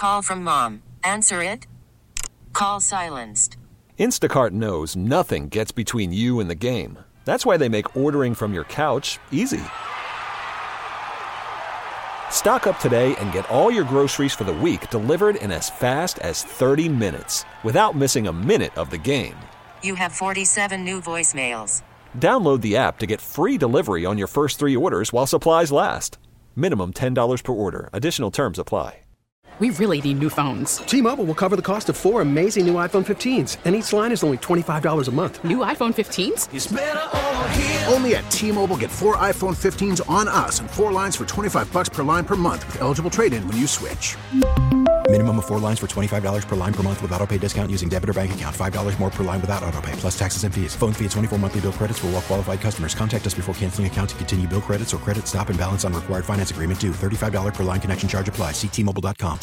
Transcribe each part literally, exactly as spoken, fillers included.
Call from mom. Answer it. Call silenced. Instacart knows nothing gets between you and the game. That's why they make ordering from your couch easy. Stock up today and get all your groceries for the week delivered in as fast as thirty minutes without missing a minute of the game. You have forty-seven new voicemails. Download the app to get free delivery on your first three orders while supplies last. Minimum ten dollars per order. Additional terms apply. We really need new phones. T-Mobile will cover the cost of four amazing new iPhone fifteens, and each line is only twenty-five dollars a month. New iPhone fifteens? It's better over here. Only at T-Mobile, get four iPhone fifteens on us and four lines for twenty-five bucks per line per month with eligible trade-in when you switch. Minimum of four lines for twenty-five dollars per line per month with autopay discount using debit or bank account. five dollars more per line without autopay, plus taxes and fees. Phone fee at twenty-four monthly bill credits for well-qualified customers. Contact us before canceling account to continue bill credits or credit stop and balance on required finance agreement due. thirty-five dollars per line connection charge applies. See T Mobile dot com.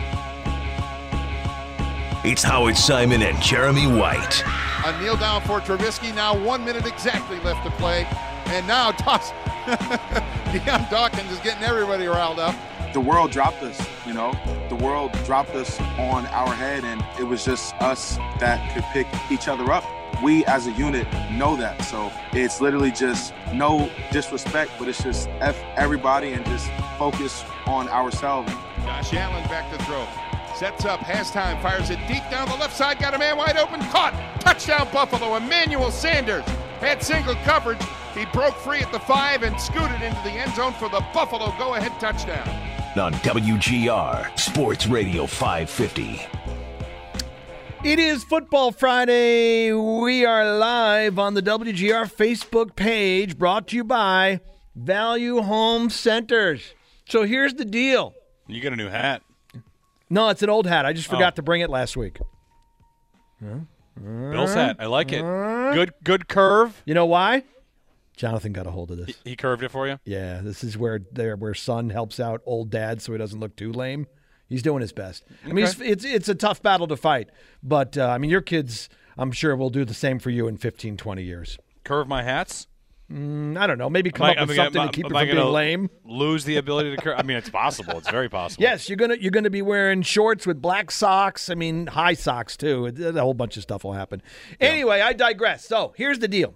It's Howard Simon and Jeremy White. A kneel down for Trubisky. Now one minute exactly left to play. And now Dawson, Deion Dawkins is getting everybody riled up. The world dropped us, you know. The world dropped us on our head, and it was just us that could pick each other up. We as a unit know that. So it's literally just no disrespect, but it's just F everybody and just focus on ourselves. Josh Allen back to throw. Sets up, has time, fires it deep down the left side, got a man wide open, caught, touchdown Buffalo. Emmanuel Sanders had single coverage. He broke free at the five and scooted into the end zone for the Buffalo go-ahead touchdown. On W G R Sports Radio five fifty. It is Football Friday. We are live on the W G R Facebook page, brought to you by Value Home Centers. So here's the deal. You got a new hat. No, it's an old hat. I just forgot oh. to bring it last week. Bill's hat. I like it. Good good curve. You know why? Jonathan got a hold of this. He, he curved it for you? Yeah, this is where there where son helps out old dad so he doesn't look too lame. He's doing his best. Okay. I mean, it's, it's it's a tough battle to fight. But, uh, I mean, your kids, I'm sure, will do the same for you in fifteen, twenty years. Curve my hats? Mm, I don't know. Maybe come am up I, with am something I, to keep am it I from being lame. Lose the ability to curve? I mean, it's possible. It's very possible. Yes, you're gonna you're gonna be wearing shorts with black socks. I mean, high socks too. A whole bunch of stuff will happen. Yeah. Anyway, I digress. So here's the deal.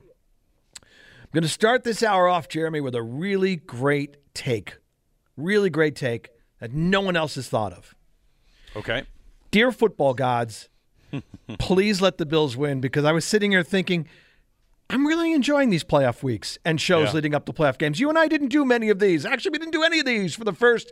I'm gonna start this hour off, Jeremy, with a really great take, really great take that no one else has thought of. Okay. Dear football gods, please let the Bills win, because I was sitting here thinking, I'm really enjoying these playoff weeks and shows yeah. leading up to playoff games. You and I didn't do many of these. Actually, we didn't do any of these for the first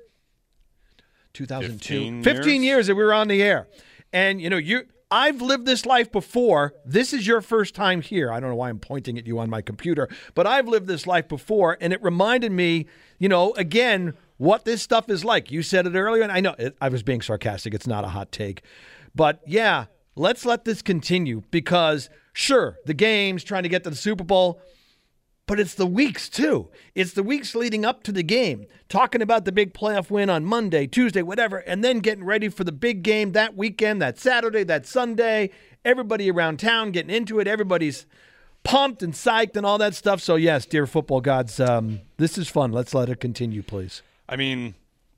two thousand two, fifteen, fifteen years? years that we were on the air. And, you know, you I've lived this life before. This is your first time here. I don't know why I'm pointing at you on my computer, but I've lived this life before, and it reminded me, you know, again, what this stuff is like. You said it earlier, and I know it, I was being sarcastic. It's not a hot take. But, yeah, let's let this continue, because – sure, the games, trying to get to the Super Bowl, but it's the weeks, too. It's the weeks leading up to the game, talking about the big playoff win on Monday, Tuesday, whatever, and then getting ready for the big game that weekend, that Saturday, that Sunday. Everybody around town getting into it. Everybody's pumped and psyched and all that stuff. So, yes, dear football gods, um, this is fun. Let's let it continue, please. I mean,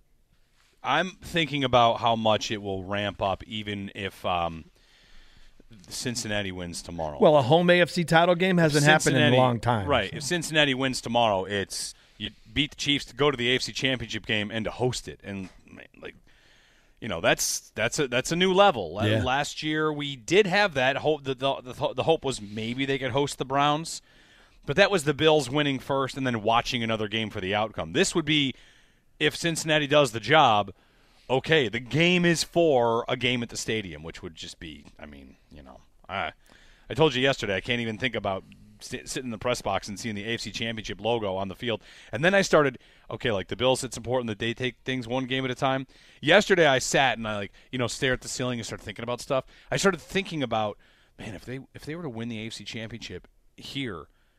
I'm thinking about how much it will ramp up even if um, – Cincinnati wins tomorrow. Well, a home A F C title game hasn't happened in a long time. Right. So. If Cincinnati wins tomorrow, it's you beat the Chiefs to go to the A F C Championship game and to host it. And, like, you know, that's that's a, that's a new level. Yeah. Last year we did have that. Hope the, the, the hope was maybe they could host the Browns. But that was the Bills winning first and then watching another game for the outcome. This would be, if Cincinnati does the job, okay, the game is for a game at the stadium, which would just be, I mean, you know, I I told you yesterday I can't even think about st- sitting in the press box and seeing the A F C Championship logo on the field. And then I started, okay, like the Bills, it's important that they take things one game at a time. Yesterday I sat and I, like, you know, stare at the ceiling and start thinking about stuff. I started thinking about, man, if they if they were to win the A F C Championship here,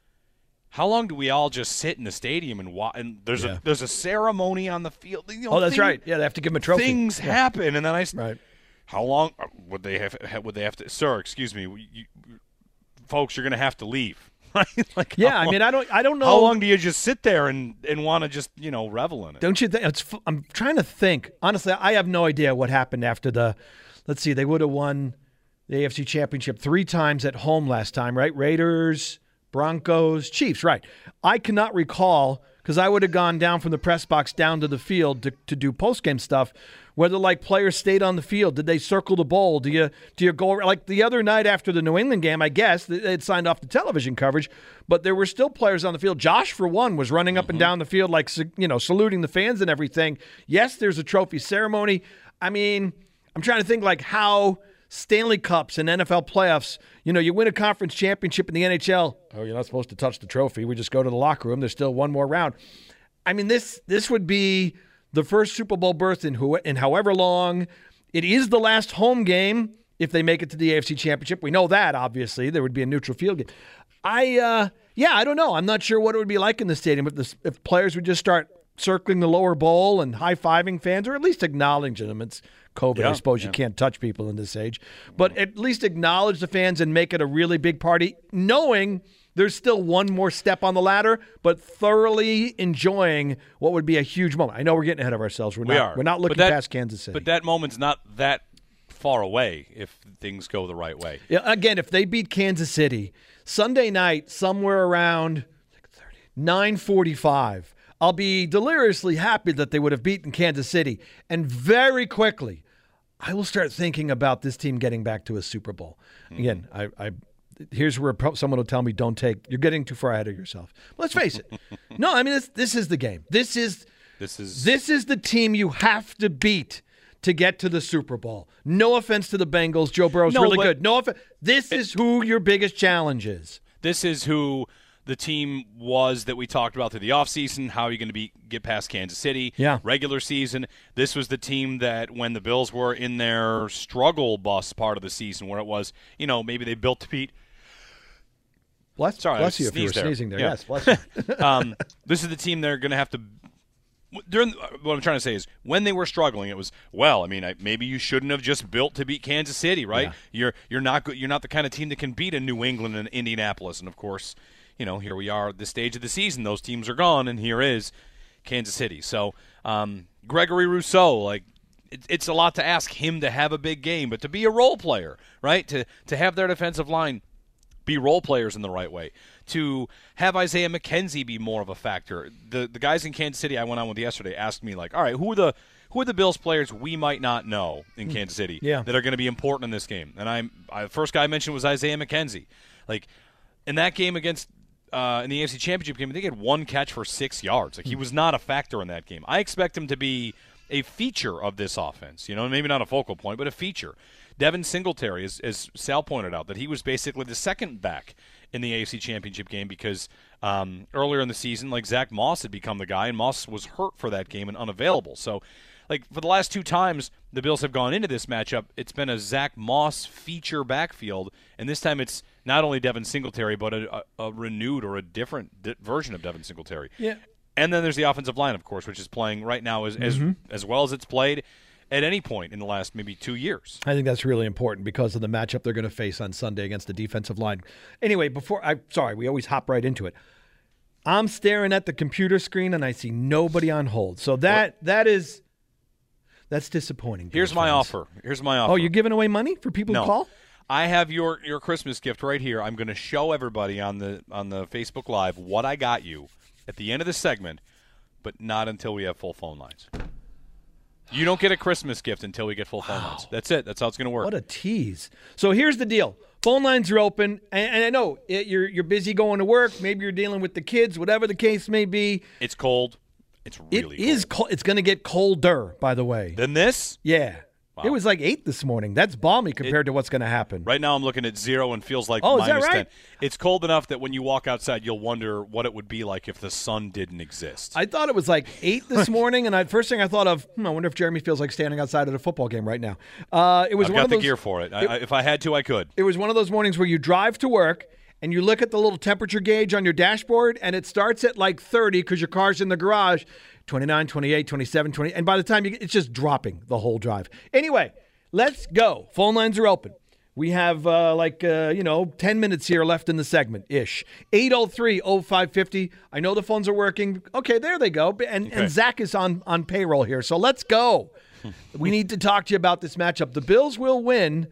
how long do we all just sit in the stadium and watch? And there's yeah. a there's a ceremony on the field. You know, oh, that's thing, right. Yeah, they have to give them a trophy. Things yeah. happen, and then I. Right. How long would they have? Would they have to? Sir, excuse me, you, folks, you're going to have to leave. right? Like, yeah, I long, mean, I don't, I don't know. How long do you just sit there and, and want to just, you know, revel in it? Don't you think? It's, I'm trying to think. Honestly, I have no idea what happened after the, let's see, they would have won the A F C Championship three times at home last time, right? Raiders, Broncos, Chiefs, right. I cannot recall, because I would have gone down from the press box down to the field to, to do post-game stuff, whether, like, players stayed on the field. Did they circle the bowl? Do you do you go – like the other night after the New England game, I guess, they had signed off the television coverage, but there were still players on the field. Josh, for one, was running up mm-hmm. and down the field, like, you know, saluting the fans and everything. Yes, there's a trophy ceremony. I mean, I'm trying to think, like, how Stanley Cups and N F L playoffs, you know, you win a conference championship in the N H L. Oh, you're not supposed to touch the trophy. We just go to the locker room. There's still one more round. I mean, this this would be the first Super Bowl berth in, who, in however long. It is the last home game if they make it to the A F C Championship. We know that, obviously. There would be a neutral field game. I, uh, yeah, I don't know. I'm not sure what it would be like in the stadium if, this, if players would just start circling the lower bowl and high-fiving fans, or at least acknowledging them. It's COVID. Yeah, I suppose yeah. you can't touch people in this age. But at least acknowledge the fans and make it a really big party, knowing there's still one more step on the ladder, but thoroughly enjoying what would be a huge moment. I know we're getting ahead of ourselves. We're we not, are. We're not looking that, past Kansas City. But that moment's not that far away if things go the right way. Yeah, again, if they beat Kansas City Sunday night somewhere around nine forty-five, I'll be deliriously happy that they would have beaten Kansas City. And very quickly, I will start thinking about this team getting back to a Super Bowl. Mm-hmm. Again, I, I here's where someone will tell me, don't take, you're getting too far ahead of yourself. Let's face it. No, I mean, this, this is the game. This is, this is this is the team you have to beat to get to the Super Bowl. No offense to the Bengals. Joe Burrow's no, really good. No offense. This it, is who your biggest challenge is. This is who the team was that we talked about through the offseason. How are you going to be get past Kansas City? Yeah. Regular season. This was the team that when the Bills were in their struggle bus part of the season, where it was, you know, maybe they built to beat. Bless, Sorry, bless you if you were there. sneezing there. Yeah. Yes, bless you. um, this is the team they're going to have to. During what I'm trying to say is when they were struggling, it was well. I mean, I, maybe you shouldn't have just built to beat Kansas City, right? Yeah. You're you're not good. You're not the kind of team that can beat a New England and Indianapolis, and of course, you know, here we are at this stage of the season. Those teams are gone, and here is Kansas City. So um, Gregory Rousseau, like it, it's a lot to ask him to have a big game, but to be a role player, right? To to have their defensive line be role players in the right way, to have Isaiah McKenzie be more of a factor. The the guys in Kansas City I went on with yesterday asked me, like, all right, who are the who are the Bills players we might not know in Kansas City yeah. that are going to be important in this game? And I'm I, the first guy I mentioned was Isaiah McKenzie. Like, in that game against uh, in the A F C Championship game, I think he had one catch for six yards. Like, he was not a factor in that game. I expect him to be a feature of this offense. You know, maybe not a focal point, but a feature. Devin Singletary, as, as Sal pointed out, that he was basically the second back in the A F C Championship game because um, earlier in the season, like, Zach Moss had become the guy, and Moss was hurt for that game and unavailable. So, like, for the last two times the Bills have gone into this matchup, it's been a Zach Moss feature backfield, and this time it's not only Devin Singletary, but a, a, a renewed or a different di- version of Devin Singletary. Yeah. And then there's the offensive line, of course, which is playing right now as mm-hmm. as, as well as it's played at any point in the last maybe two years. I think that's really important because of the matchup they're going to face on Sunday against the defensive line. Anyway, before I sorry, we always hop right into it. I'm staring at the computer screen and I see nobody on hold. So that what? that is that's disappointing. Here's my fans. offer. Here's my offer. Oh, you're giving away money for people no. who call? I have your, your Christmas gift right here. I'm going to show everybody on the on the Facebook Live what I got you at the end of this segment, but not until we have full phone lines. You don't get a Christmas gift until we get full phone wow. lines. That's it. That's how it's going to work. What a tease. So here's the deal. Phone lines are open, and, and I know it, you're you're busy going to work. Maybe you're dealing with the kids, whatever the case may be. It's cold. It's really it cold. It is cold. It's going to get colder, by the way. Than this? Yeah. Wow. It was like eight this morning. That's balmy compared it, to what's going to happen. Right now I'm looking at zero and feels like oh, minus is that right? ten. It's cold enough that when you walk outside, you'll wonder what it would be like if the sun didn't exist. I thought it was like eight this morning, and I, first thing I thought of, hmm, I wonder if Jeremy feels like standing outside at a football game right now. Uh, it was I've one got of those, the gear for it. it I, if I had to, I could. It was one of those mornings where you drive to work, and you look at the little temperature gauge on your dashboard, and it starts at like thirty because your car's in the garage, twenty-nine, twenty-eight, twenty-seven, twenty, and by the time you get, it's just dropping the whole drive. Anyway, let's go. Phone lines are open. We have uh, like, uh, you know, ten minutes here left in the segment-ish. eight oh three oh five five oh. I know the phones are working. Okay, there they go. And, okay. and Zach is on, on payroll here, so let's go. We need to talk to you about this matchup. The Bills will win.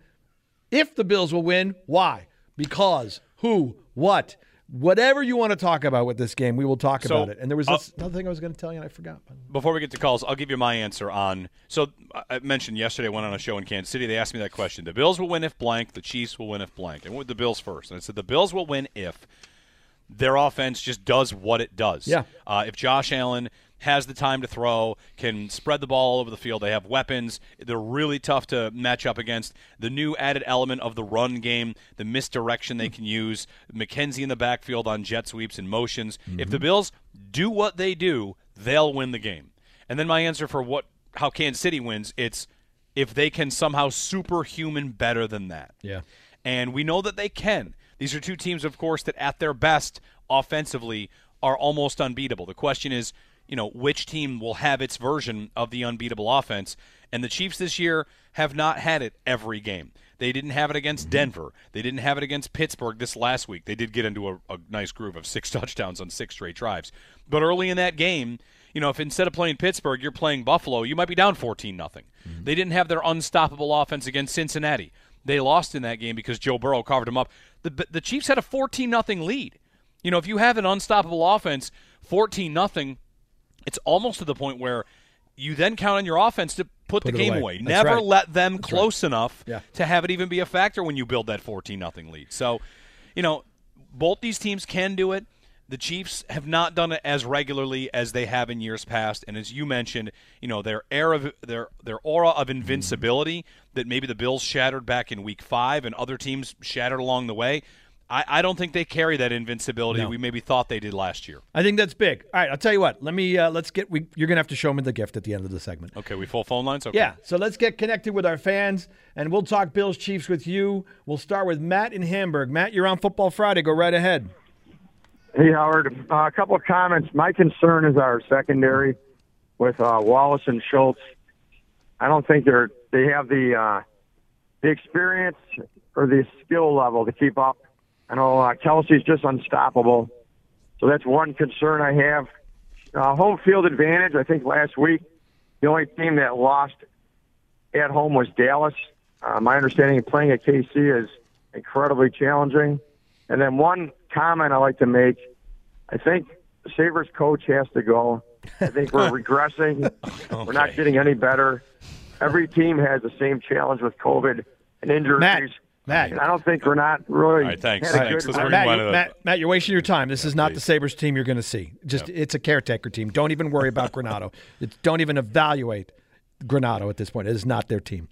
If the Bills will win, why? Because, who, what, whatever you want to talk about with this game, we will talk so, about it. And there was uh, this, another thing I was going to tell you, and I forgot. Before we get to calls, I'll give you my answer on. So I mentioned yesterday I went on a show in Kansas City. They asked me that question. The Bills will win if blank. The Chiefs will win if blank. And went with the Bills first. And I said the Bills will win if their offense just does what it does. Yeah. Uh, if Josh Allen has the time to throw, can spread the ball all over the field. They have weapons. They're really tough to match up against. The new added element of the run game, the misdirection they can use, McKenzie in the backfield on jet sweeps and motions. Mm-hmm. If the Bills do what they do, they'll win the game. And then my answer for what how Kansas City wins, it's if they can somehow superhuman better than that. Yeah. And we know that they can. These are two teams, of course, that at their best offensively are almost unbeatable. The question is, you know, which team will have its version of the unbeatable offense. And the Chiefs this year have not had it every game. They didn't have it against Denver. They didn't have it against Pittsburgh this last week. They did get into a, a nice groove of six touchdowns on six straight drives. But early in that game, you know, if instead of playing Pittsburgh, you're playing Buffalo, you might be down fourteen nothing. Mm-hmm. They didn't have their unstoppable offense against Cincinnati. They lost in that game because Joe Burrow carved them up. The, the Chiefs had a fourteen nothing lead. You know, if you have an unstoppable offense, fourteen nothing, it's almost to the point where you then count on your offense to put, put the game away. away. Never right. let them That's close right. enough yeah. to have it even be a factor when you build that fourteen nothing lead. So, you know, both these teams can do it. The Chiefs have not done it as regularly as they have in years past, and as you mentioned, you know, their air of their their aura of invincibility mm-hmm. that maybe the Bills shattered back in Week Five and other teams shattered along the way. I, I don't think they carry that invincibility no. we maybe thought they did last year. I think that's big. All right, I'll tell you what. Let me uh, let's get. We, you're gonna have to show me the gift at the end of the segment. Okay, we full phone lines. Okay. Yeah, so let's get connected with our fans, and we'll talk Bills Chiefs with you. We'll start with Matt in Hamburg. Matt, you're on Football Friday. Go right ahead. Hey, Howard. Uh, a couple of comments. My concern is our secondary with uh, Wallace and Schultz. I don't think they're they have the uh, the experience or the skill level to keep up. I know uh, Kelsey's just unstoppable, so that's one concern I have. Uh, home field advantage. I think last week the only team that lost at home was Dallas. Uh, my understanding of playing at K C is incredibly challenging. And then one comment I like to make, I think the Sabres coach has to go. I think we're regressing. Okay. We're not getting any better. Every team has the same challenge with COVID and injuries. Matt, Matt. And I don't think we're not really. All right, thanks. had a thanks. good- Let's bring Matt, one you, of the- Matt, Matt, you're wasting your time. This Yeah, is not please. the Sabres team you're going to see. Just Yep. It's a caretaker team. Don't even worry about Granato. It's, don't even evaluate Granato at this point. It is not their team.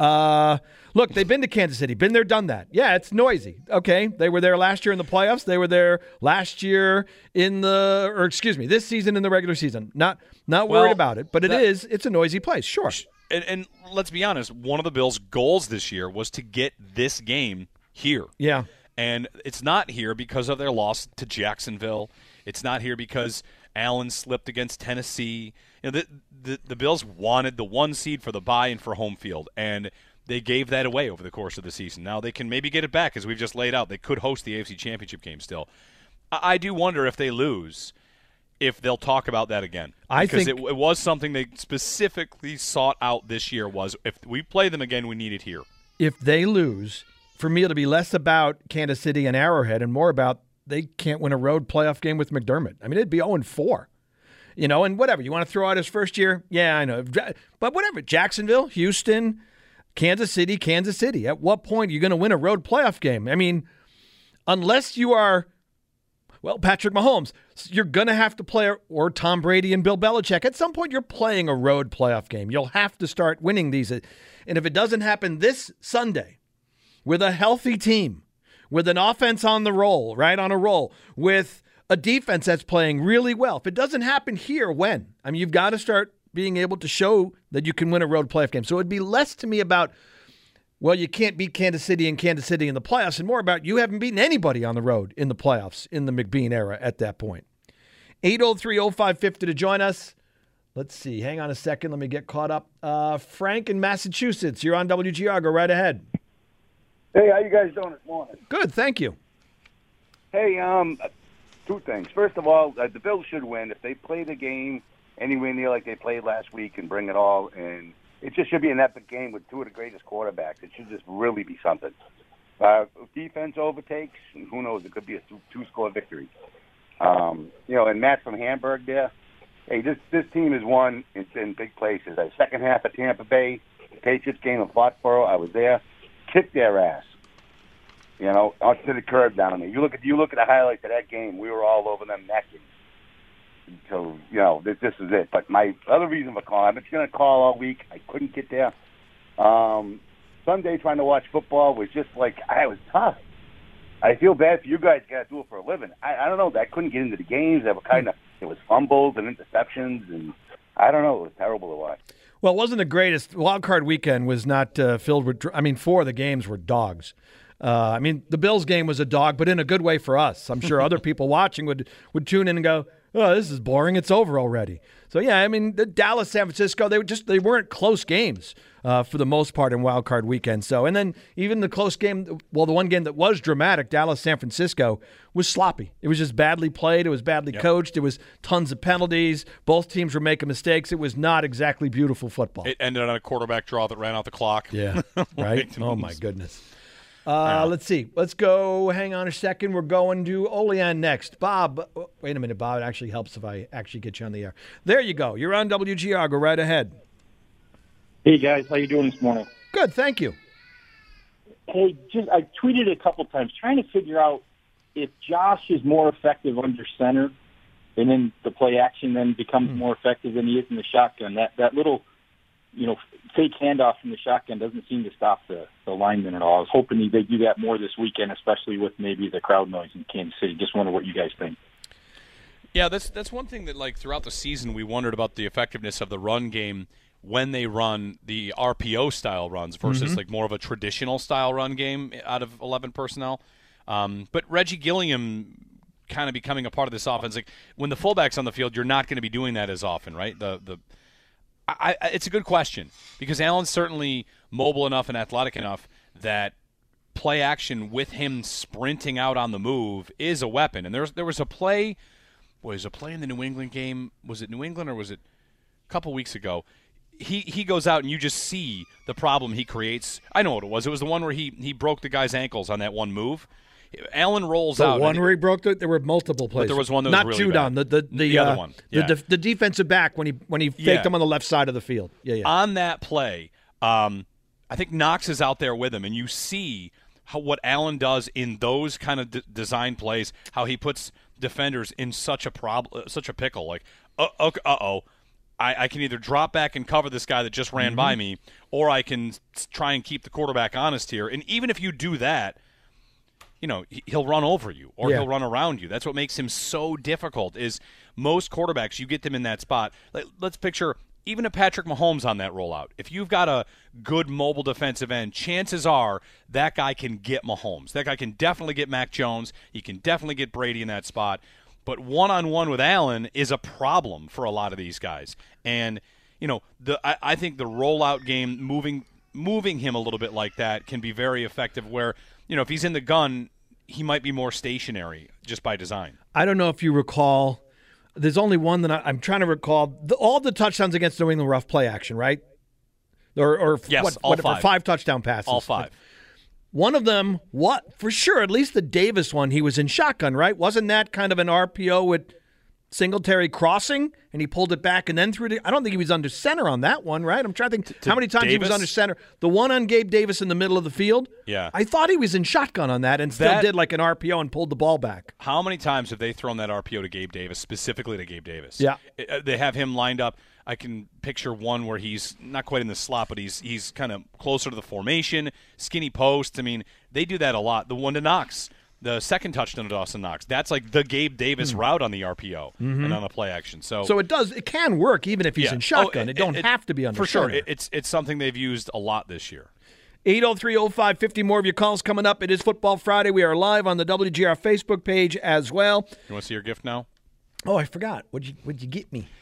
Uh, look, they've been to Kansas City. Been there, done that. Yeah, it's noisy. Okay, they were there last year in the playoffs. They were there last year in the, or excuse me, this season in the regular season. Not not worried Well, about it, but it that- is. It's a noisy place. Sure. And, and let's be honest, one of the Bills' goals this year was to get this game here. Yeah. And it's not here because of their loss to Jacksonville. It's not here because Allen slipped against Tennessee. You know, the, the, the Bills wanted the one seed for the bye and for home field, and they gave that away over the course of the season. Now they can maybe get it back, as we've just laid out. They could host the A F C Championship game still. I, I do wonder if they lose, if they'll talk about that again. I because think it, it was something they specifically sought out this year was, if we play them again, we need it here. If they lose, for me it'll be less about Kansas City and Arrowhead and more about they can't win a road playoff game with McDermott. I mean, it'd be oh and four. You know, and whatever. You want to throw out his first year? Yeah, I know. But whatever. Jacksonville, Houston, Kansas City, Kansas City. At what point are you going to win a road playoff game? I mean, unless you are, well, Patrick Mahomes, you're going to have to play, or Tom Brady and Bill Belichick. At some point, you're playing a road playoff game. You'll have to start winning these. And if it doesn't happen this Sunday with a healthy team, with an offense on the roll, right, on a roll, with a defense that's playing really well. If it doesn't happen here, when? I mean, you've got to start being able to show that you can win a road playoff game. So it'd be less to me about, well, you can't beat Kansas City and Kansas City in the playoffs, and more about you haven't beaten anybody on the road in the playoffs in the McBean era at that point. eight oh three oh five five oh to join us. Let's see. Hang on a second. Let me get caught up. Uh, Frank in Massachusetts. You're on W G R. Go right ahead. Hey, how you guys doing this morning? Good, thank you. Hey, um, two things. First of all, uh, the Bills should win if they play the game anywhere near like they played last week and bring it all. And it just should be an epic game with two of the greatest quarterbacks. It should just really be something. Uh, if defense overtakes, who knows? It could be a two-score victory. Um, you know, and Matt from Hamburg there. Hey, this this team has won in, in big places. The second half of Tampa Bay, the Patriots game in Foxborough, I was there. Kicked their ass. You know, onto the curb down there. You look at you look at the highlights of that game. We were all over them necking. So you know, this, this is it. But my other reason for calling, I've been going to call all week. I couldn't get there. Um, Sunday trying to watch football was just like I was tough. I feel bad for you guys. Got to do it for a living. I, I don't know. I couldn't get into the games. They were kind of it was fumbles and interceptions, and I don't know. It was terrible to watch. Well, it wasn't the greatest. Wild card weekend was not uh, filled with. I mean, four of the games were dogs. Uh, I mean, the Bills game was a dog, but in a good way for us. I'm sure other people watching would, would tune in and go, "Oh, this is boring. It's over already." So yeah, I mean, the Dallas, San Francisco, they were just they weren't close games uh, for the most part in Wild Card weekend. So and then even the close game, well, the one game that was dramatic, Dallas, San Francisco, was sloppy. It was just badly played. It was badly yep. coached. It was tons of penalties. Both teams were making mistakes. It was not exactly beautiful football. It ended on a quarterback draw that ran out the clock. Yeah, right. Oh my goodness. Uh, let's see. Let's go. Hang on a second. We're going to Olean next. Bob. Wait a minute, Bob. It actually helps if I actually get you on the air. There you go. You're on W G R. Go right ahead. Hey, guys. How you doing this morning? Good. Thank you. Hey, just I tweeted a couple times trying to figure out if Josh is more effective under center and then the play action then becomes mm. more effective than he is in the shotgun. That that little, you know, fake handoff from the shotgun doesn't seem to stop the, the lineman at all. I was hoping they do that more this weekend, especially with maybe the crowd noise in Kansas City. Just wonder what you guys think. Yeah, that's that's one thing that, like, throughout the season we wondered about the effectiveness of the run game when they run the R P O-style runs versus, mm-hmm. like, more of a traditional-style run game out of eleven personnel. Um, but Reggie Gilliam kind of becoming a part of this offense. Like, when the fullback's on the field, you're not going to be doing that as often, right? The the I, I, it's a good question because Allen's certainly mobile enough and athletic enough that play action with him sprinting out on the move is a weapon. And there was, there was a play, was a play in the New England game. Was it New England or was it a couple weeks ago? He he goes out and you just see the problem he creates. I know what it was. It was the one where he he broke the guy's ankles on that one move. Allen rolls the out. The one where he broke it. There were multiple plays. But there was one that not was really Judon, bad. The the the, the other uh, one. Yeah. The, the defensive back when he when he faked yeah. him on the left side of the field. Yeah, yeah. On that play, um, I think Knox is out there with him, and you see how what Allen does in those kind of d- design plays. How he puts defenders in such a problem, such a pickle. Like, uh oh. I, I can either drop back and cover this guy that just ran mm-hmm. by me, or I can try and keep the quarterback honest here. And even if you do that, you know, he'll run over you or yeah. he'll run around you. That's what makes him so difficult is most quarterbacks, you get them in that spot. Let's picture even a Patrick Mahomes on that rollout. If you've got a good mobile defensive end, chances are that guy can get Mahomes. That guy can definitely get Mac Jones. He can definitely get Brady in that spot. But one-on-one with Allen is a problem for a lot of these guys. And, you know, the I, I think the rollout game, moving moving him a little bit like that, can be very effective where, you know, if he's in the gun, he might be more stationary just by design. I don't know if you recall, there's only one that I, I'm trying to recall. The, all the touchdowns against New England rough play action, right? Or, or yes, what, all what, five. five touchdown passes. All five. One of them, what for sure, at least the Davis one, he was in shotgun, right? Wasn't that kind of an R P O with Singletary crossing, and he pulled it back and then threw it? I don't think he was under center on that one, right? I'm trying to think to how many times Davis? he was under center. The one on Gabe Davis in the middle of the field, yeah. I thought he was in shotgun on that and still that, did like an R P O and pulled the ball back. How many times have they thrown that R P O to Gabe Davis, specifically to Gabe Davis? Yeah. They have him lined up. I can picture one where he's not quite in the slot, but he's he's kind of closer to the formation, skinny post. I mean, they do that a lot. The one to Knox, the second touchdown to Dawson Knox, that's like the Gabe Davis mm. route on the R P O mm-hmm. and on the play action. So, so it does, it can work even if he's yeah. in shotgun. Oh, it, it don't it, have to be under for center. sure. It, it's it's something they've used a lot this year. eight oh three oh five fifty, more of your calls coming up. It is Football Friday. We are live on the W G R Facebook page as well. You want to see your gift now? Oh, I forgot. What'd you, what'd you get me?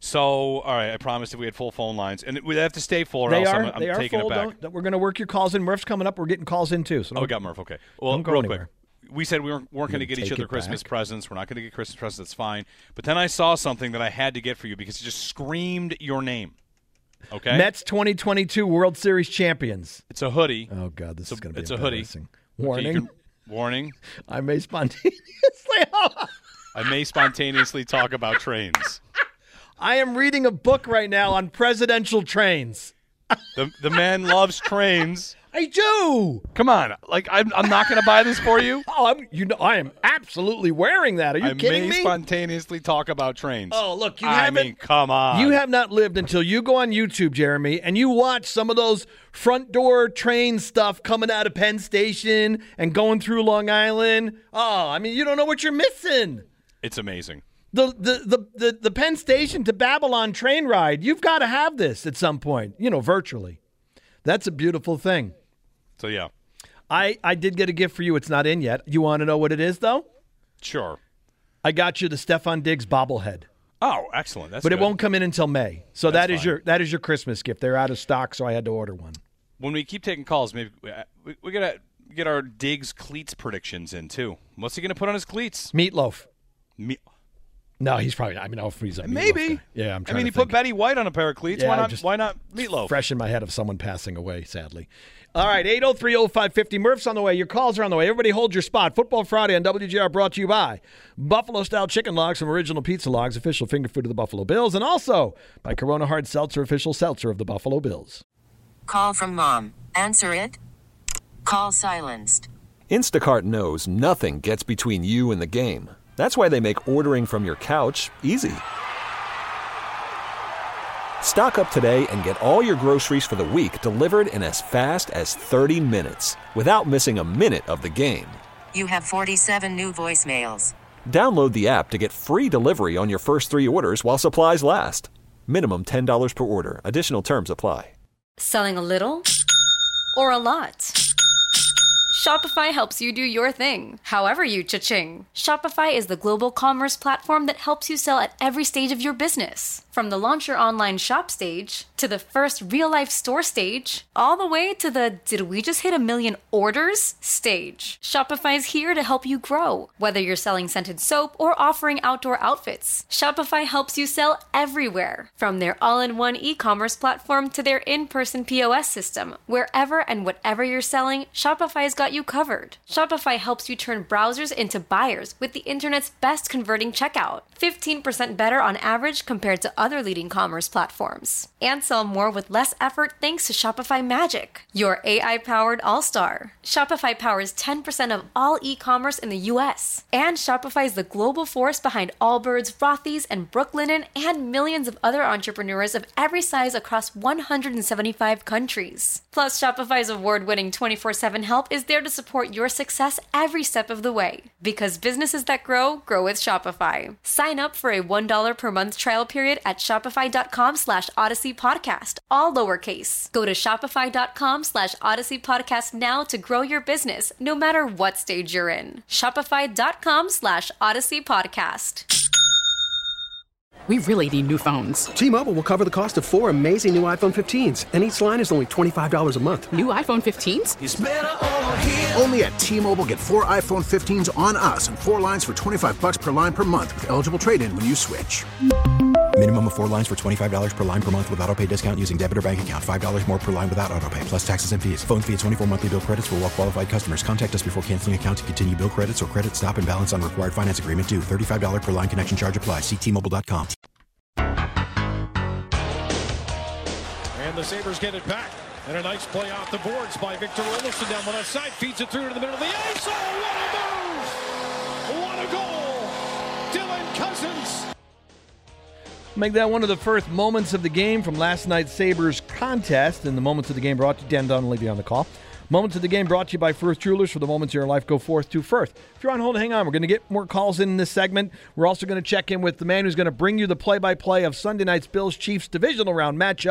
So, all right, I promised if we had full phone lines. And we'd have to stay full or They else are, I'm, I'm they are taking full. it back. Don't, we're going to work your calls in. Murph's coming up. We're getting calls in, too. So oh, we got Murph. Okay. Well, don't go real anywhere. quick. We said we weren't, weren't going to get each take other it Christmas back. presents. We're not going to get Christmas presents. That's fine. But then I saw something that I had to get for you because it just screamed your name. Okay? Mets twenty twenty-two World Series champions. It's a hoodie. Oh, God, this it's is going to be It's a hoodie. embarrassing. Okay, Warning. you can- warning. I may spontaneously. I may spontaneously talk about trains. I am reading a book right now on presidential trains. The the man loves trains. I do. Come on, like I'm I'm not going to buy this for you. Oh, I'm you know I am absolutely wearing that. Are you I kidding may me? spontaneously talk about trains. Oh, look, you I haven't. mean, come on. You have not lived until you go on YouTube, Jeremy, and you watch some of those front door train stuff coming out of Penn Station and going through Long Island. Oh, I mean, you don't know what you're missing. It's amazing. The the the the, the Penn Station to Babylon train ride. You've got to have this at some point. You know, virtually. That's a beautiful thing. So yeah, I I did get a gift for you. It's not in yet. You want to know what it is, though? Sure. I got you the Stefan Diggs bobblehead. Oh, excellent. That's but good. it won't come in until May. So That's that is fine. your that is your Christmas gift. They're out of stock, so I had to order one. When we keep taking calls, maybe we, we gotta get our Diggs cleats predictions in too. What's he gonna put on his cleats? Meatloaf. Me- No, he's probably. I mean, I'll freeze up. Maybe. Yeah, I'm I trying mean, to he think. put Betty White on a pair of cleats. Yeah, why I not? just- Why not Meatloaf? Fresh in my head of someone passing away, sadly. All right, eight oh three oh five fifty. Murph's on the way. Your calls are on the way. Everybody hold your spot. Football Friday on W G R brought to you by Buffalo-style chicken logs from Original Pizza Logs, official finger food of the Buffalo Bills, and also by Corona Hard Seltzer, official seltzer of the Buffalo Bills. Call from mom. Answer it. Call silenced. Instacart knows nothing gets between you and the game. That's why they make ordering from your couch easy. Stock up today and get all your groceries for the week delivered in as fast as thirty minutes without missing a minute of the game. You have forty-seven new voicemails. Download the app to get free delivery on your first three orders while supplies last. Minimum ten dollars per order. Additional terms apply. Selling a little or a lot? Shopify helps you do your thing, however you cha-ching. Shopify is the global commerce platform that helps you sell at every stage of your business. From the launch your online shop stage, to the first real-life store stage, all the way to the did we just hit a million orders stage. Shopify's here to help you grow. Whether you're selling scented soap or offering outdoor outfits, Shopify helps you sell everywhere. From their all-in-one e-commerce platform to their in-person P O S system, wherever and whatever you're selling, Shopify's got you covered. Shopify helps you turn browsers into buyers with the internet's best converting checkout. fifteen percent better on average compared to other leading commerce platforms. And sell more with less effort thanks to Shopify Magic, your A I-powered all-star. Shopify powers ten percent of all e-commerce in the U S. And Shopify is the global force behind Allbirds, Rothy's, and Brooklinen, and millions of other entrepreneurs of every size across one hundred seventy-five countries. Plus, Shopify's award-winning twenty-four seven help is there to support your success every step of the way. Because businesses that grow, grow with Shopify. Sign up for a one dollar per month trial period at shopify.com slash Odyssey Podcast, all lowercase. Go to shopify.com slash Odyssey Podcast now to grow your business, no matter what stage you're in. Shopify.com slash Odyssey Podcast. We really need new phones. T-Mobile will cover the cost of four amazing new iPhone fifteens, and each line is only twenty-five dollars a month. New iPhone fifteens? It's better over here. Only at T-Mobile, get four iPhone fifteens on us and four lines for twenty-five bucks per line per month with eligible trade-in when you switch. Minimum of four lines for twenty-five dollars per line per month with autopay discount using debit or bank account. five dollars more per line without autopay, plus taxes and fees. Phone fee at twenty-four monthly bill credits for well-qualified customers. Contact us before canceling account to continue bill credits or credit stop and balance on required finance agreement due. thirty-five dollars per line connection charge applies. See T Mobile dot com. And the Sabres get it back. And a nice play off the boards by Victor Olofsson down the left side. Feeds it through to the middle of the ice. Oh, what a move! What a goal! Dylan Cousins. Make that one of the first moments of the game from last night's Sabres contest. And the moments of the game brought to you, Dan Donnelly on the call. Moments of the game brought to you by Firth Jewelers. For the moments of your life, go forth to Firth. If you're on hold, hang on. We're going to get more calls in this segment. We're also going to check in with the man who's going to bring you the play-by-play of Sunday night's Bills-Chiefs divisional round matchup.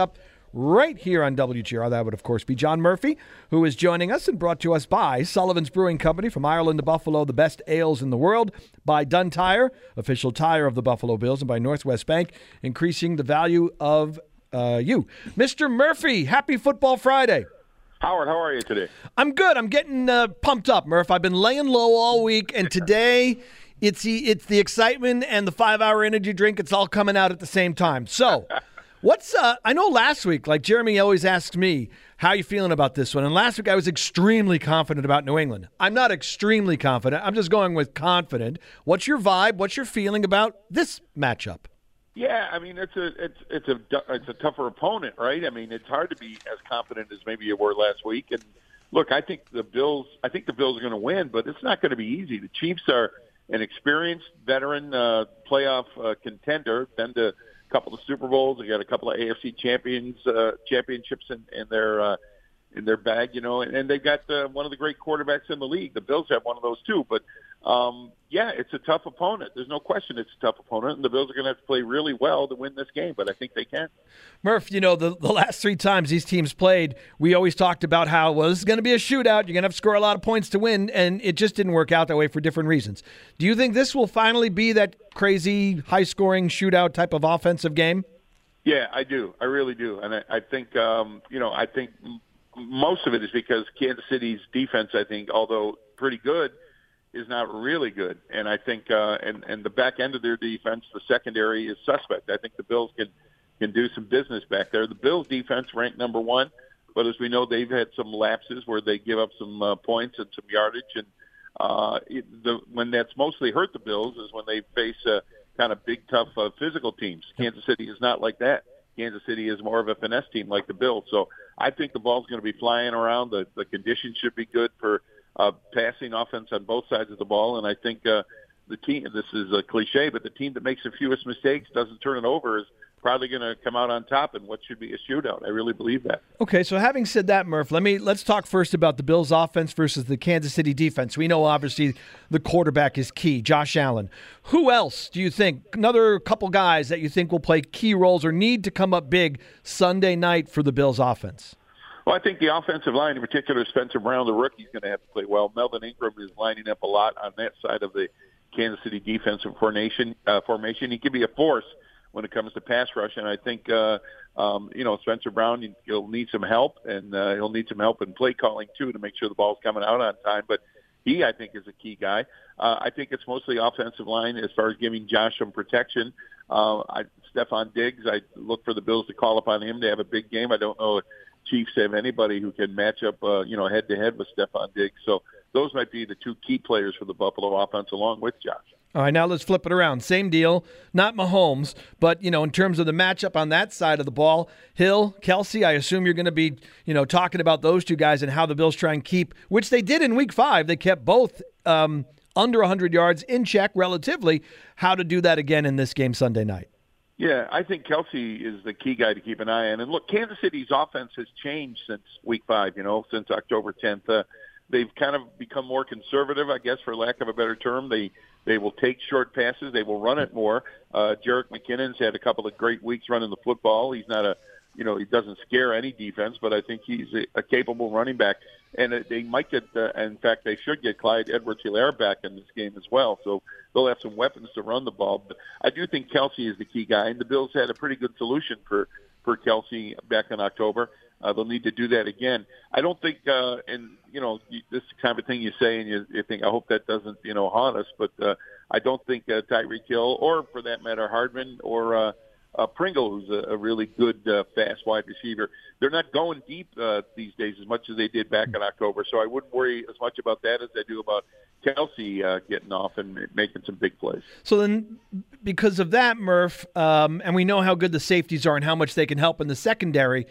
right here on W G R. That would, of course, be John Murphy, who is joining us and brought to us by Sullivan's Brewing Company, from Ireland to Buffalo, the best ales in the world, by Dunn Tire, official tire of the Buffalo Bills, and by Northwest Bank, increasing the value of uh, you. Mister Murphy, happy Football Friday. Howard, how are you today? I'm good. I'm getting uh, pumped up, Murph. I've been laying low all week, and today it's the, it's the excitement and the five-hour energy drink. It's all coming out at the same time. So what's uh, – I know last week, like Jeremy always asks me, how you feeling about this one? And last week I was extremely confident about New England. I'm not extremely confident. I'm just going with confident. What's your vibe? What's your feeling about this matchup? Yeah, I mean it's a it's it's a it's a tougher opponent, right? I mean it's hard to be as confident as maybe you were last week. And look, I think the Bills I think the Bills are going to win, but it's not going to be easy. The Chiefs are an experienced veteran uh, playoff uh, contender. Been to a couple of Super Bowls. They got a couple of A F C champions uh, championships in, in their uh, in their bag, you know, and, and they've got uh, one of the great quarterbacks in the league. The Bills have one of those too, but. Um, yeah, it's a tough opponent. There's no question it's a tough opponent, and the Bills are going to have to play really well to win this game, but I think they can. Murph, you know, the, the last three times these teams played, we always talked about how, well, this is going to be a shootout. You're going to have to score a lot of points to win, and it just didn't work out that way for different reasons. Do you think this will finally be that crazy, high-scoring shootout type of offensive game? Yeah, I do. I really do. And I, I think, um, you know, I think most of it is because Kansas City's defense, I think, although pretty good, is not really good. And I think, uh, and, and the back end of their defense, the secondary is suspect. I think the Bills can, can do some business back there. The Bills defense ranked number one, but as we know, they've had some lapses where they give up some uh, points and some yardage. And uh, it, the, when that's mostly hurt the Bills is when they face uh, kind of big, tough uh, physical teams. Kansas City is not like that. Kansas City is more of a finesse team like the Bills. So I think the ball's going to be flying around. The, the conditions should be good for Uh, passing offense on both sides of the ball, and I think uh, the team, this is a cliche, but the team that makes the fewest mistakes, doesn't turn it over, is probably going to come out on top in what should be a shootout. I really believe that. Okay, so having said that, Murph, let me let's talk first about the Bills' offense versus the Kansas City defense. We know obviously the quarterback is key, Josh Allen. Who else do you think, another couple guys that you think will play key roles or need to come up big Sunday night for the Bills' offense? Well, I think the offensive line, in particular, Spencer Brown, the rookie, is going to have to play well. Melvin Ingram is lining up a lot on that side of the Kansas City defensive formation. Uh, formation. He can be a force when it comes to pass rush, and I think, uh, um, you know, Spencer Brown, he'll need some help, and uh, he'll need some help in play calling, too, to make sure the ball's coming out on time. But he, I think, is a key guy. Uh, I think it's mostly offensive line as far as giving Josh some protection. Uh, I, Stephon Diggs, I look for the Bills to call upon him to have a big game. I don't know if Chiefs have anybody who can match up, uh, you know, head-to-head with Stephon Diggs. So those might be the two key players for the Buffalo offense along with Josh. All right, now let's flip it around. Same deal, not Mahomes, but, you know, in terms of the matchup on that side of the ball, Hill, Kelsey, I assume you're going to be, you know, talking about those two guys and how the Bills try and keep, which they did in week five. They kept both um, under one hundred yards in check relatively. How to do that again in this game Sunday night? Yeah, I think Kelsey is the key guy to keep an eye on. And look, Kansas City's offense has changed since week five, you know, since October tenth. Uh, they've kind of become more conservative, I guess, for lack of a better term. They they will take short passes. They will run it more. Uh, Jerick McKinnon's had a couple of great weeks running the football. He's not a, you know, he doesn't scare any defense, but I think he's a, a capable running back. And uh, they might get, uh, in fact, they should get Clyde Edwards-Helaire back in this game as well. So they'll have some weapons to run the ball. But I do think Kelsey is the key guy, and the Bills had a pretty good solution for, for Kelsey back in October. Uh, they'll need to do that again. I don't think, uh, and, you know, this is the kind of thing you say and you, you think, I hope that doesn't, you know, haunt us, but uh, I don't think uh, Tyreek Hill or, for that matter, Hardman or uh, uh, Pringle, who's a, a really good, uh, fast wide receiver, they're not going deep uh, these days as much as they did back in October. So I wouldn't worry as much about that as I do about Kelsey uh, getting off and making some big plays. So then, because of that, Murph, um, and we know how good the safeties are and how much they can help in the secondary,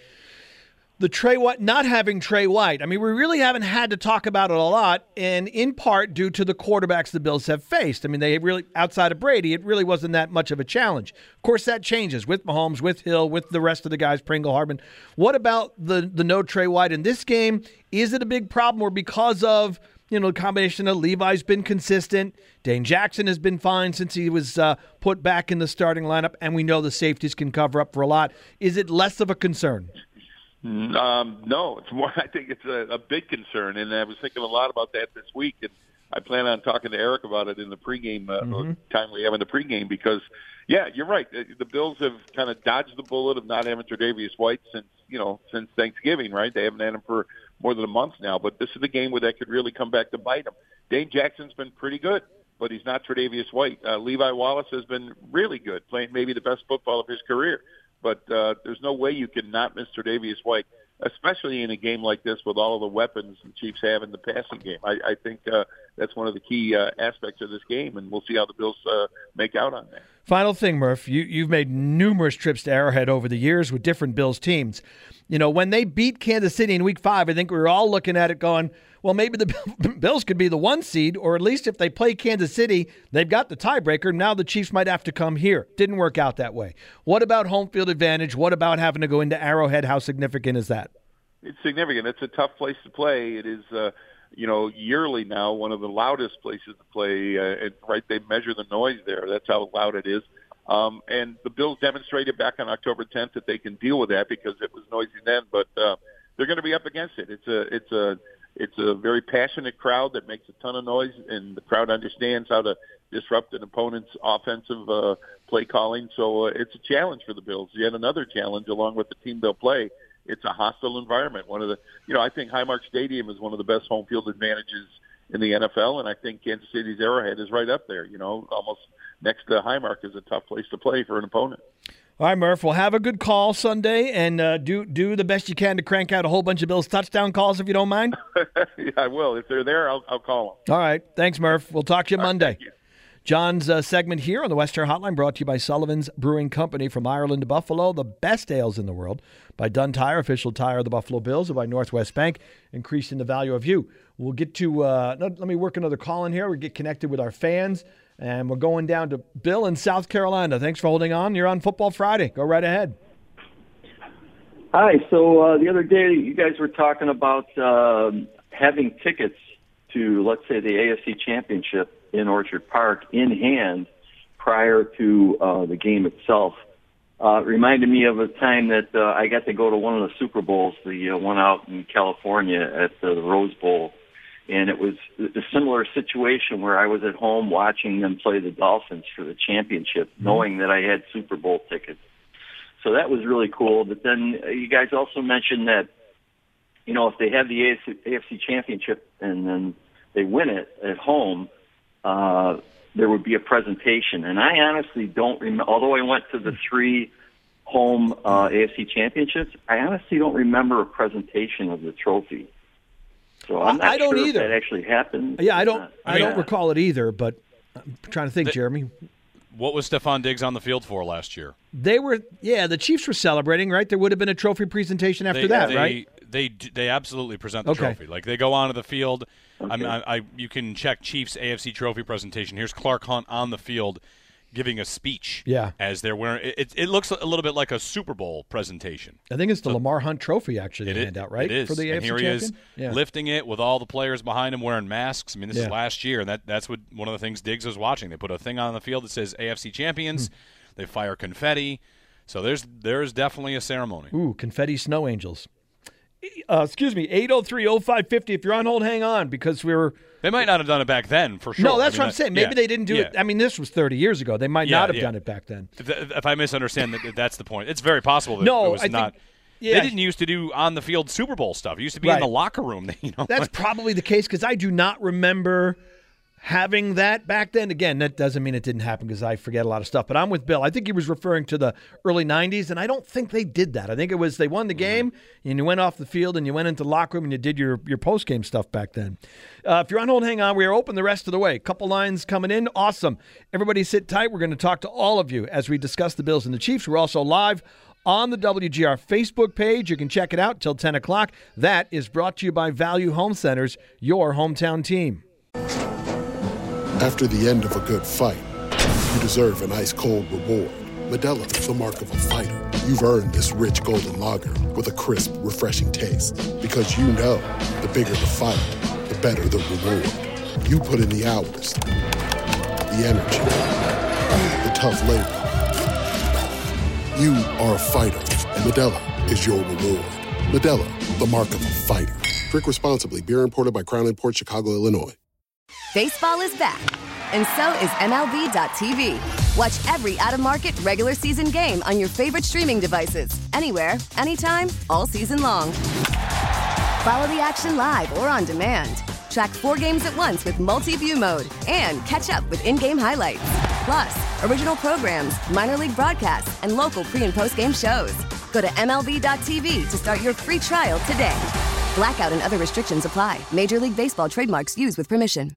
the Trey White, not having Trey White, I mean, we really haven't had to talk about it a lot, and in part due to the quarterbacks the Bills have faced. I mean, they really, outside of Brady, it really wasn't that much of a challenge. Of course, that changes with Mahomes, with Hill, with the rest of the guys, Pringle, Hardman. What about the, the no Trey White in this game? Is it a big problem, or because of, you know, the combination of Levi's been consistent, Dane Jackson has been fine since he was uh, put back in the starting lineup, and we know the safeties can cover up for a lot. Is it less of a concern? Um, no, it's more. I think it's a, a big concern, and I was thinking a lot about that this week, and I plan on talking to Eric about it in the pregame uh, mm-hmm. time we have in the pregame because, yeah, you're right. The, the Bills have kind of dodged the bullet of not having Tre'Davious White since you know since Thanksgiving, right? They haven't had him for more than a month now, but this is the game where that could really come back to bite them. Dane Jackson's been pretty good, but he's not Tre'Davious White. Uh, Levi Wallace has been really good, playing maybe the best football of his career. But uh, there's no way you can not miss Tre'Davious White, especially in a game like this with all of the weapons the Chiefs have in the passing game. I, I think uh, that's one of the key uh, aspects of this game, and we'll see how the Bills uh, make out on that. Final thing, Murph, you, you've made numerous trips to Arrowhead over the years with different Bills teams. You know, when they beat Kansas City in week five, I think we were all looking at it going, well, maybe the Bills could be the one seed, or at least if they play Kansas City, they've got the tiebreaker. Now the Chiefs might have to come here. Didn't work out that way. What about home field advantage? What about having to go into Arrowhead? How significant is that? It's significant. It's a tough place to play. It is, uh, you know, yearly now one of the loudest places to play. Uh, and, right, they measure the noise there. That's how loud it is. Um, and the Bills demonstrated back on October tenth that they can deal with that because it was noisy then. But uh, they're going to be up against it. It's a, it's a, it's a very passionate crowd that makes a ton of noise, and the crowd understands how to disrupt an opponent's offensive uh, play calling. So uh, it's a challenge for the Bills. Yet another challenge along with the team they'll play. It's a hostile environment. One of the, you know, I think Highmark Stadium is one of the best home field advantages in the N F L, and I think Kansas City's Arrowhead is right up there. You know, almost next to Highmark is a tough place to play for an opponent. All right, Murph, we'll have a good call Sunday, and uh, do do the best you can to crank out a whole bunch of Bills touchdown calls if you don't mind. Yeah, I will. If they're there, I'll, I'll call them. All right. Thanks, Murph. We'll talk to you All Monday. Right, thank you. John's uh, segment here on the West Air Hotline brought to you by Sullivan's Brewing Company from Ireland to Buffalo, the best ales in the world. By Dunn Tire, official tire of the Buffalo Bills, and by Northwest Bank, increasing the value of you. We'll get to, uh, no, let me work another call in here. We'll get connected with our fans, and we're going down to Bill in South Carolina. Thanks for holding on. You're on Football Friday. Go right ahead. Hi. So uh, the other day you guys were talking about uh, having tickets to, let's say, the A F C Championship in Orchard Park in hand prior to uh, the game itself. Uh, it reminded me of a time that uh, I got to go to one of the Super Bowls, the uh, one out in California at the Rose Bowl. And it was a similar situation where I was at home watching them play the Dolphins for the championship, mm-hmm. knowing that I had Super Bowl tickets. So that was really cool. But then you guys also mentioned that, you know, if they have the A F C Championship and then they win it at home, uh, there would be a presentation. And I honestly don't remember, although I went to the three home uh, A F C Championships, I honestly don't remember a presentation of the trophy. So I'm not I don't sure either. if that actually happened. Yeah, I don't. Uh, I don't yeah. recall it either. But I'm trying to think, The- Jeremy. What was Stephon Diggs on the field for last year? They were, yeah. The Chiefs were celebrating, right? There would have been a trophy presentation after they, that, they, right? They they absolutely present the Okay. trophy. Like they go onto the field. Okay. I mean, I, I you can check Chiefs A F C trophy presentation. Here's Clark Hunt on the field giving a speech. Yeah. As they're wearing it, it, it looks a little bit like a Super Bowl presentation. I think it's the Lamar Hunt Trophy actually It they is, hand out, right? It is. For the and A F C here he champion? is Yeah. lifting it with all the players behind him wearing masks. I mean, this Yeah. is last year, and that that's what one of the things Diggs was watching. They put a thing on the field that says A F C champions. Hmm. They fire confetti. So there's there's definitely a ceremony. Ooh, confetti snow angels. Uh, excuse me, eight oh three oh five five oh. If you're on hold, hang on, because we were... They might not have done it back then, for sure. No, that's I mean, what I'm that- saying. Maybe yeah, they didn't do yeah. it. I mean, this was thirty years ago. They might Yeah, not have yeah. done it back then. If, if I misunderstand, that that's the point. It's very possible that No, it was I think- not. yeah. They didn't used to do on the field Super Bowl stuff. It used to be in Right. the locker room. You know, That's probably the case because I do not remember having that back then. Again, that doesn't mean it didn't happen because I forget a lot of stuff. But I'm with Bill. I think he was referring to the early nineties, and I don't think they did that. I think it was they won the game, and you went off the field, and you went into the locker room, and you did your, your post-game stuff back then. Uh, if you're on hold, hang on. We are open the rest of the way. Couple lines coming in. Awesome. Everybody sit tight. We're going to talk to all of you as we discuss the Bills and the Chiefs. We're also live on the W G R Facebook page. You can check it out till ten o'clock. That is brought to you by Value Home Centers, your hometown team. After the end of a good fight, you deserve an ice-cold reward. Modelo is the mark of a fighter. You've earned this rich golden lager with a crisp, refreshing taste. Because you know, the bigger the fight, the better the reward. You put in the hours, the energy, the tough labor. You are a fighter, and Modelo is your reward. Modelo, the mark of a fighter. Drink responsibly. Beer imported by Crown Imports, Chicago, Illinois. Baseball is back, and so is M L B dot T V. Watch every out-of-market regular season game on your favorite streaming devices, anywhere, anytime, all season long. Follow the action live or on demand. Track four games at once with multi-view mode and catch up with in-game highlights. Plus, original programs, minor league broadcasts, and local pre- and post-game shows. Go to M L B dot T V to start your free trial today. Blackout and other restrictions apply. Major League Baseball trademarks used with permission.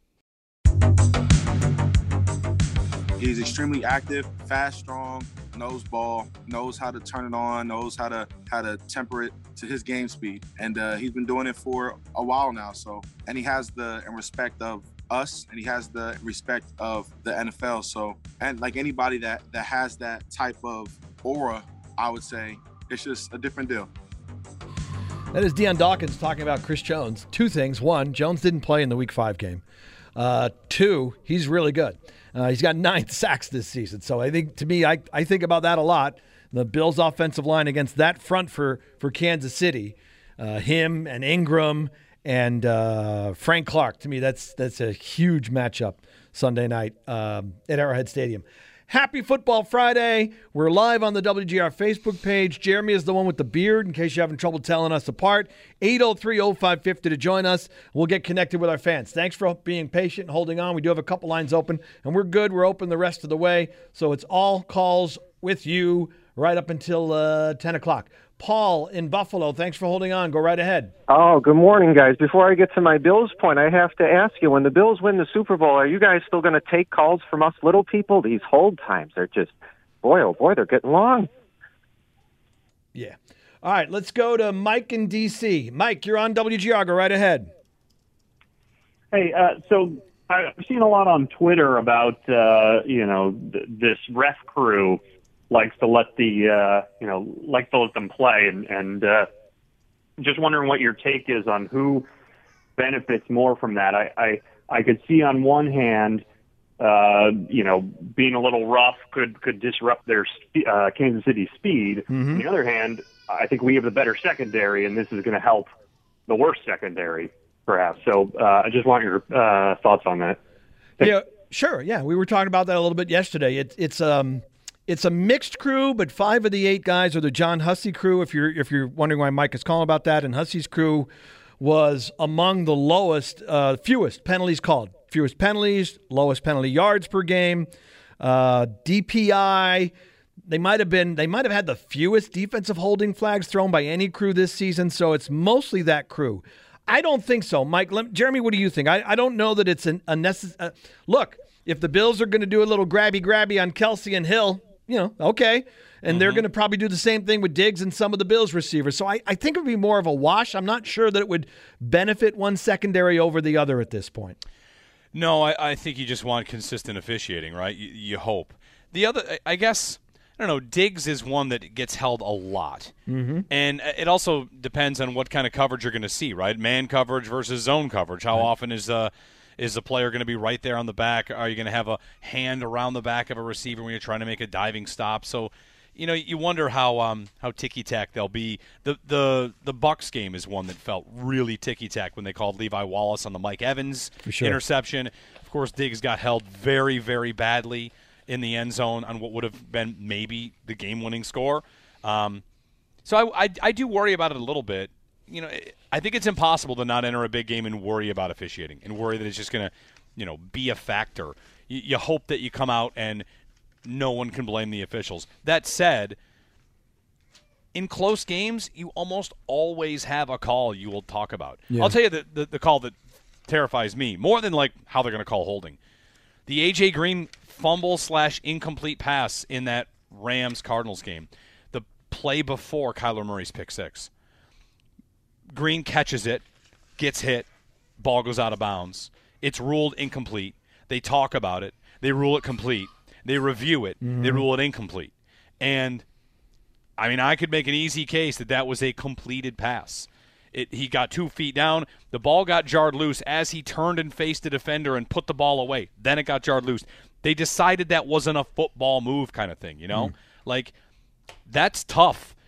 He's extremely active, fast, strong, knows ball, knows how to turn it on, knows how to how to temper it to his game speed. And uh, he's been doing it for a while now. So, and he has the and respect of us, and he has the respect of the N F L. So, and like anybody that that has that type of aura, I would say it's just a different deal. That is Deion Dawkins talking about Chris Jones. Two things. One, Jones didn't play in the Week five game. Uh, two, he's really good. Uh, he's got nine sacks this season. So I think, to me, I, I think about that a lot. The Bills' offensive line against that front for, for Kansas City, uh, him and Ingram and uh, Frank Clark. To me, that's that's a huge matchup Sunday night um, at Arrowhead Stadium. Happy Football Friday. We're live on the W G R Facebook page. Jeremy is the one with the beard, in case you're having trouble telling us apart. eight oh three oh five five oh to join us. We'll get connected with our fans. Thanks for being patient and holding on. We do have a couple lines open, and we're good. We're open the rest of the way. So it's all calls with you right up until uh, ten o'clock. Paul in Buffalo, thanks for holding on. Go right ahead. Oh, good morning, guys. Before I get to my Bills point, I have to ask you, when the Bills win the Super Bowl, are you guys still going to take calls from us little people? These hold times are just, boy, oh boy, they're getting long. Yeah. All right, let's go to Mike in D C. Mike, you're on W G R. Go right ahead. Hey, uh, so I've seen a lot on Twitter about, uh, you know, th- this ref crew likes to let the, uh, you know, like to let them play. And, and uh, just wondering what your take is on who benefits more from that. I, I, I could see on one hand, uh, you know, being a little rough could, could disrupt their uh, Kansas City speed. Mm-hmm. On the other hand, I think we have the better secondary, and this is going to help the worst secondary, perhaps. So uh, I just want your uh, thoughts on that. Yeah, sure. Yeah, we were talking about that a little bit yesterday. It, it's um. It's a mixed crew, but five of the eight guys are the John Hussey crew. If you're if you're wondering why Mike is calling about that, and Hussey's crew was among the lowest, uh, fewest penalties called, fewest penalties, lowest penalty yards per game, uh, D P I. They might have been they might have had the fewest defensive holding flags thrown by any crew this season. So it's mostly that crew. I don't think so, Mike. Let, Jeremy, what do you think? I, I don't know that it's an, a necessary. Uh, look, if the Bills are going to do a little grabby grabby on Kelsey and Hill, you know, okay. And mm-hmm. they're going to probably do the same thing with Diggs and some of the Bills receivers. So I, I think it would be more of a wash. I'm not sure that it would benefit one secondary over the other at this point. No, I, I think you just want consistent officiating, right? You, you hope. The other, I guess, I don't know, Diggs is one that gets held a lot. Mm-hmm. And it also depends on what kind of coverage you're going to see, right? Man coverage versus zone coverage. How right. often is uh, Is the player going to be right there on the back? Are you going to have a hand around the back of a receiver when you're trying to make a diving stop? So, you know, you wonder how um, how ticky-tack they'll be. The the the Bucs game is one that felt really ticky-tack when they called Levi Wallace on the Mike Evans For sure. interception. Of course, Diggs got held very, very badly in the end zone on what would have been maybe the game-winning score. Um, so I, I I do worry about it a little bit. You know, I think it's impossible to not enter a big game and worry about officiating and worry that it's just going to, you know, be a factor. You, you hope that you come out and no one can blame the officials. That said, in close games, you almost always have a call you will talk about. Yeah. I'll tell you the, the, the call that terrifies me, more than like how they're going to call holding. The A J Green fumble slash incomplete pass in that Rams-Cardinals game. The play before Kyler Murray's pick six. Green catches it, gets hit, ball goes out of bounds. It's ruled incomplete. They talk about it. They rule it complete. They review it. Mm-hmm. They rule it incomplete. And, I mean, I could make an easy case that that was a completed pass. It, he got two feet down. The ball got jarred loose as he turned and faced the defender and put the ball away. Then it got jarred loose. They decided that wasn't a football move kind of thing, you know? Mm. Like, that's tough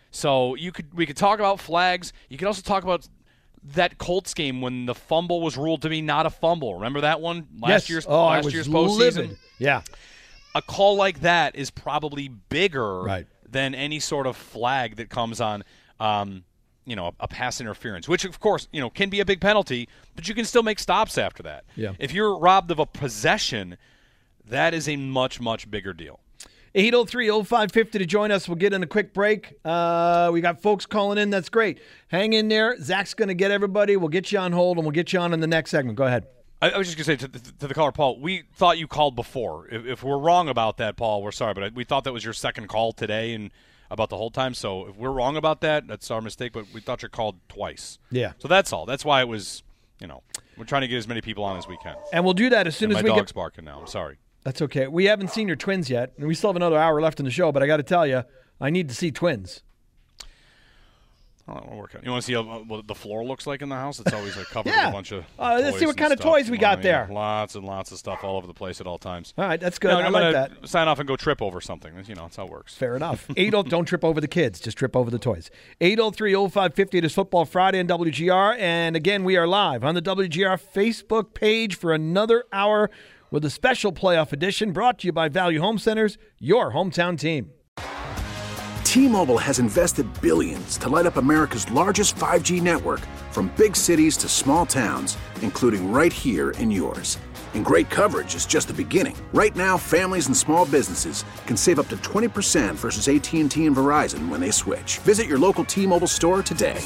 So you could we could talk about flags. You could also talk about that Colts game when the fumble was ruled to be not a fumble. Remember that one last yes. year's oh, last I was year's livid. postseason? Yeah. A call like that is probably bigger right. than any sort of flag that comes on um, you know, a, a pass interference, which of course, you know, can be a big penalty, but you can still make stops after that. Yeah. If you're robbed of a possession, that is a much, much bigger deal. eight oh three oh five fifty to join us. We'll get in a quick break. Uh, we got folks calling in. That's great. Hang in there. Zach's going to get everybody. We'll get you on hold, and we'll get you on in the next segment. Go ahead. I, I was just going to say to, to, to the caller, Paul, we thought you called before. If, if we're wrong about that, Paul, we're sorry, but I, we thought that was your second call today and about the whole time. So if we're wrong about that, that's our mistake, but we thought you called twice. Yeah. So that's all. That's why it was, you know, we're trying to get as many people on as we can. And we'll do that as soon and as my we dog's get... barking now. I'm sorry. That's okay. We haven't seen your twins yet, and we still have another hour left in the show, but I got to tell you, I need to see twins. Oh, I'll work on. You want to see how, what the floor looks like in the house? It's always like covered yeah. with a bunch of uh, toys Let's see what and kind of stuff. toys we got Uh, there. Yeah, lots and lots of stuff all over the place at all times. All right, that's good. No, I I'm like gonna that. sign off and go trip over something. You know, that's how it works. Fair enough. eight oh Don't trip over the kids. Just trip over the toys. eight oh three oh five fifty. It is Football Friday on W G R. And again, we are live on the W G R Facebook page for another hour with a special playoff edition brought to you by Value Home Centers, your hometown team. T-Mobile has invested billions to light up America's largest five G network, from big cities to small towns, including right here in yours. And great coverage is just the beginning. Right now, families and small businesses can save up to twenty percent versus A T and T and Verizon when they switch. Visit your local T-Mobile store today.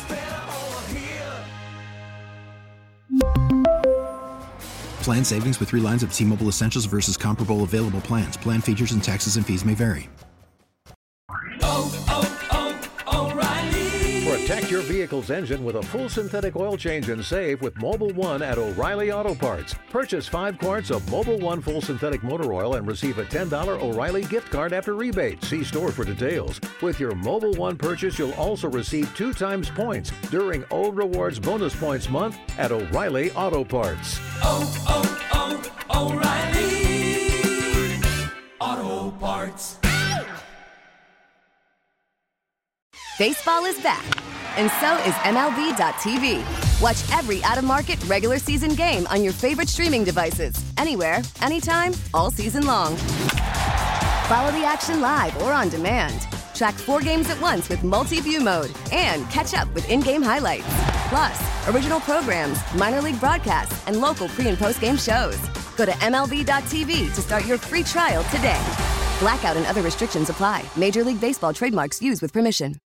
Plan savings with three lines of T-Mobile Essentials versus comparable available plans. Plan features and taxes and fees may vary. Protect your vehicle's engine with a full synthetic oil change and save with Mobil one at O'Reilly Auto Parts. Purchase five quarts of Mobil one full synthetic motor oil and receive a ten dollars O'Reilly gift card after rebate. See store for details. With your Mobil one purchase, you'll also receive two times points during O Rewards Bonus Points Month at O'Reilly Auto Parts. Oh, oh, oh, O'Reilly Auto Parts. Baseball is back, and so is M L B dot T V. Watch every out-of-market regular season game on your favorite streaming devices, anywhere, anytime, all season long. Follow the action live or on demand. Track four games at once with multi-view mode and catch up with in-game highlights. Plus, original programs, minor league broadcasts, and local pre- and post-game shows. Go to M L B dot T V to start your free trial today. Blackout and other restrictions apply. Major League Baseball trademarks used with permission.